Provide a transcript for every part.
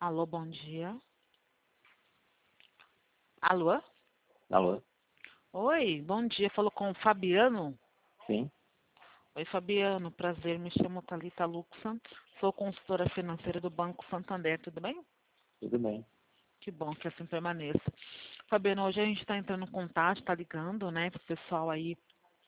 Alô, bom dia. Alô? Alô? Oi, bom dia. Falou com o Fabiano? Sim, Oi, Fabiano. Prazer, me chamo Thalita Luxan. Sou consultora financeira do Banco Santander, tudo bem? tudo bem. Que bom que assim permaneça. Fabiano, hoje a gente está entrando em contato, está ligando, né, para o pessoal aí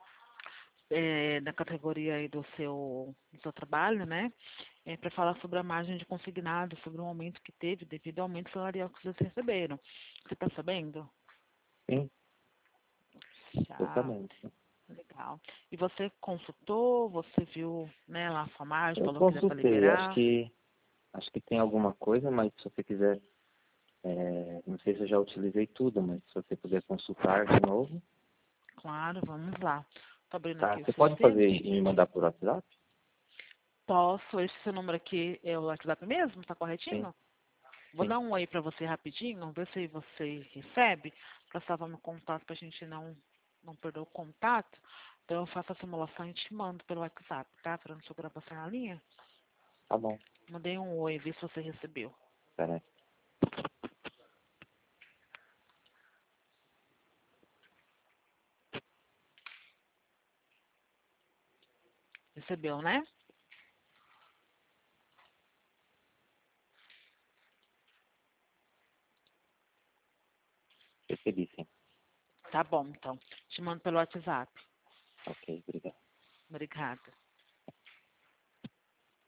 da categoria aí do seu trabalho, né, para falar sobre a margem de consignado, sobre o aumento que teve devido ao aumento salarial que vocês receberam. Você está sabendo? Sim, estou Já, sabendo. Sim. legal. E você consultou, você viu, né, lá a sua margem, Eu falou que era para consultei, acho liberar? que acho que tem alguma coisa, mas se você quiser, não sei se eu já utilizei tudo, mas se você puder consultar de novo, Claro, vamos lá. Estou abrindo tá? aqui o Você pode fazer sistema. e me mandar por WhatsApp? Posso, esse seu número aqui é o WhatsApp mesmo? Tá Sim, corretinho? Vou sim, dar um oi para você rapidinho, ver se você recebe, para salvar meu contato, para a gente não perder o contato. Então eu faço a simulação e te mando pelo WhatsApp, tá? Esperando sua gravação na linha. tá bom. Mandei um oi, vê se você recebeu. Espera aí. Recebeu, né? Recebi, sim. Tá bom, então. Te mando pelo WhatsApp. Ok, obrigado. Obrigada.